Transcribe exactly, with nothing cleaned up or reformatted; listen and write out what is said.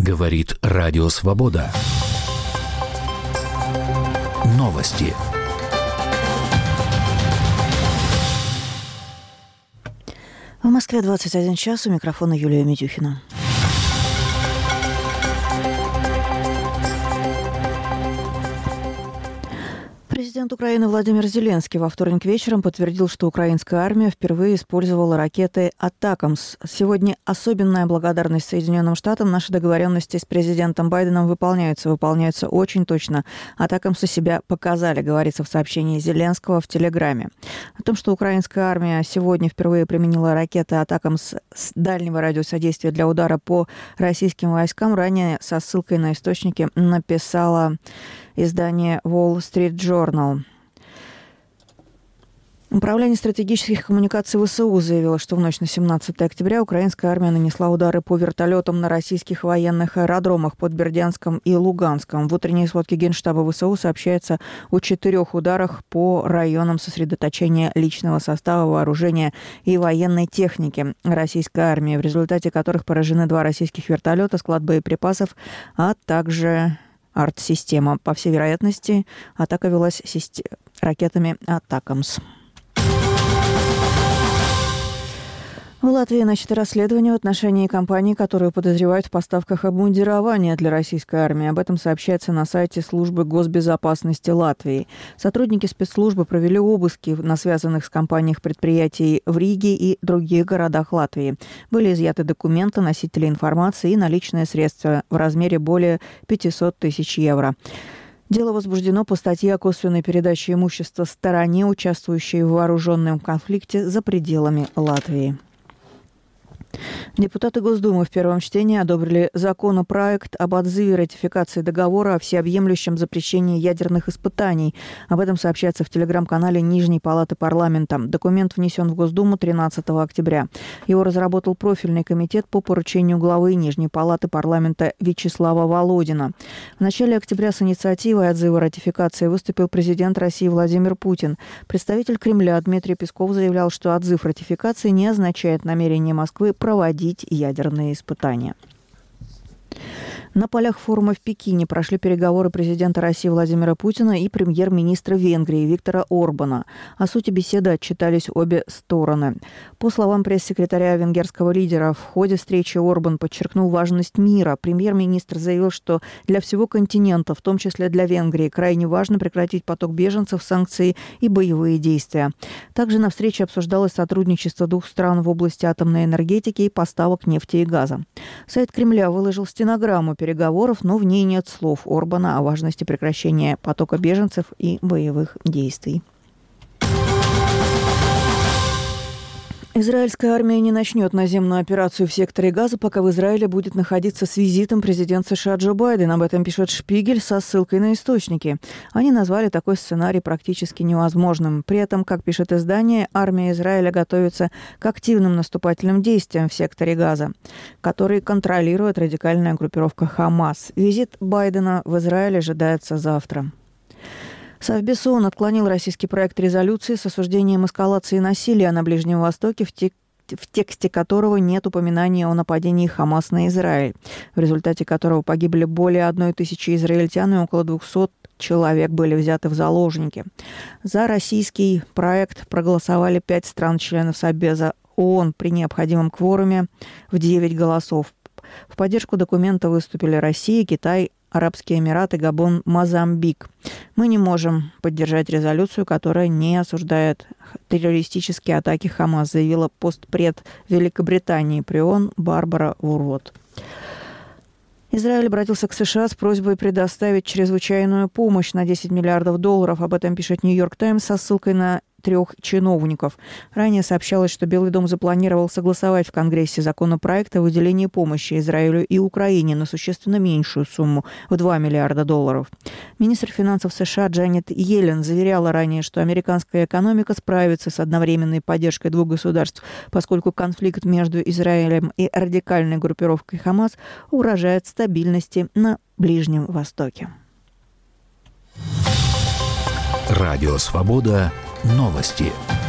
Говорит Радио Свобода. Новости. В Москве двадцать один час, у микрофона Юлия Медюхина. Президент Украины Владимир Зеленский во вторник вечером подтвердил, что украинская армия впервые использовала ракеты «Атакамс». Сегодня особенная благодарность Соединенным Штатам. Наши договоренности с президентом Байденом выполняются, выполняются очень точно. «Атакамсы» себя показали, говорится в сообщении Зеленского в Телеграме. О том, что украинская армия сегодня впервые применила ракеты «Атакамс» с дальнего радиуса действия для удара по российским войскам, ранее со ссылкой на источники написала издание Wall Street Journal. Управление стратегических коммуникаций ВСУ заявило, что в ночь на семнадцатое октября украинская армия нанесла удары по вертолетам на российских военных аэродромах под Бердянском и Луганском. В утренней сводке Генштаба ВСУ сообщается о четырех ударах по районам сосредоточения личного состава, вооружения и военной техники российской армии, в результате которых поражены два российских вертолета, склад боеприпасов, а также арт-система. По всей вероятности, атака велась систем... ракетами «Атакамс». В Латвии начато расследование в отношении компаний, которую подозревают в поставках обмундирования для российской армии. Об этом сообщается на сайте службы госбезопасности Латвии. Сотрудники спецслужбы провели обыски на связанных с компанией предприятий в Риге и других городах Латвии. Были изъяты документы, носители информации и наличные средства в размере более пятьсот тысяч евро. Дело возбуждено по статье о косвенной передаче имущества стороне, участвующей в вооруженном конфликте за пределами Латвии. Депутаты Госдумы в первом чтении одобрили законопроект об отзыве ратификации договора о всеобъемлющем запрещении ядерных испытаний. Об этом сообщается в телеграм-канале Нижней палаты парламента. Документ внесен в Госдуму тринадцатого октября. Его разработал профильный комитет по поручению главы Нижней палаты парламента Вячеслава Володина. В начале октября с инициативой отзыва ратификации выступил президент России Владимир Путин. Представитель Кремля Дмитрий Песков заявлял, что отзыв ратификации не означает намерение Москвы проводить ядерные испытания. На полях форума в Пекине прошли переговоры президента России Владимира Путина и премьер-министра Венгрии Виктора Орбана. О сути беседы отчитались обе стороны. По словам пресс-секретаря венгерского лидера, в ходе встречи Орбан подчеркнул важность мира. Премьер-министр заявил, что для всего континента, в том числе для Венгрии, крайне важно прекратить поток беженцев, санкции и боевые действия. Также на встрече обсуждалось сотрудничество двух стран в области атомной энергетики и поставок нефти и газа. Сайт Кремля выложил стенограмму переговоров, но в ней нет слов Орбана о важности прекращения потока беженцев и боевых действий. Израильская армия не начнет наземную операцию в секторе Газа, пока в Израиле будет находиться с визитом президент США Джо Байден. Об этом пишет Шпигель со ссылкой на источники. Они назвали такой сценарий практически невозможным. При этом, как пишет издание, армия Израиля готовится к активным наступательным действиям в секторе Газа, который контролирует радикальная группировка Хамас. Визит Байдена в Израиль ожидается завтра. Совбез ООН отклонил российский проект резолюции с осуждением эскалации насилия на Ближнем Востоке, в, тек- в тексте которого нет упоминания о нападении Хамас на Израиль, в результате которого погибли более одной тысячи израильтян и около двухсот человек были взяты в заложники. За российский проект проголосовали пять стран-членов Совбеза ООН при необходимом кворуме в девять голосов. В поддержку документа выступили Россия, Китай, Арабские Эмираты, Габон, Мозамбик. Мы не можем поддержать резолюцию, которая не осуждает террористические атаки Хамас, заявила постпред Великобритании при ООН Барбара Вурвуд. Израиль обратился к США с просьбой предоставить чрезвычайную помощь на десять миллиардов долларов. Об этом пишет «Нью-Йорк Таймс» со ссылкой на трех чиновников. Ранее сообщалось, что Белый дом запланировал согласовать в Конгрессе законопроект о выделении помощи Израилю и Украине на существенно меньшую сумму в два миллиарда долларов. Министр финансов США Джанет Йеллен заверяла ранее, что американская экономика справится с одновременной поддержкой двух государств, поскольку конфликт между Израилем и радикальной группировкой Хамас угрожает стабильности на Ближнем Востоке. Радио Свобода. Новости.